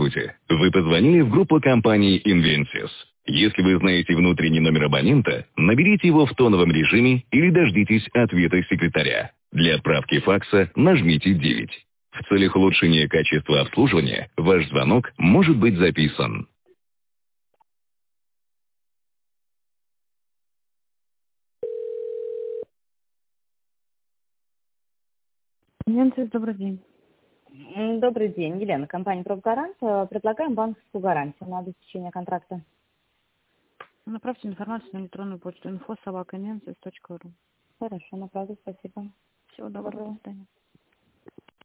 Здравствуйте. Вы позвонили в группу компании Invensys. Если вы знаете внутренний номер абонента, наберите его в тоновом режиме или дождитесь ответа секретаря. Для отправки факса нажмите 9. В целях улучшения качества обслуживания ваш звонок может быть записан. Invensys, добрый день. Добрый день, Елена, компания «Профгарант». Предлагаем банковскую гарантию на обеспечение контракта. Направьте информацию на электронную почту info@invensys.ru. Хорошо, направлю, спасибо. Всего доброго, до свидания.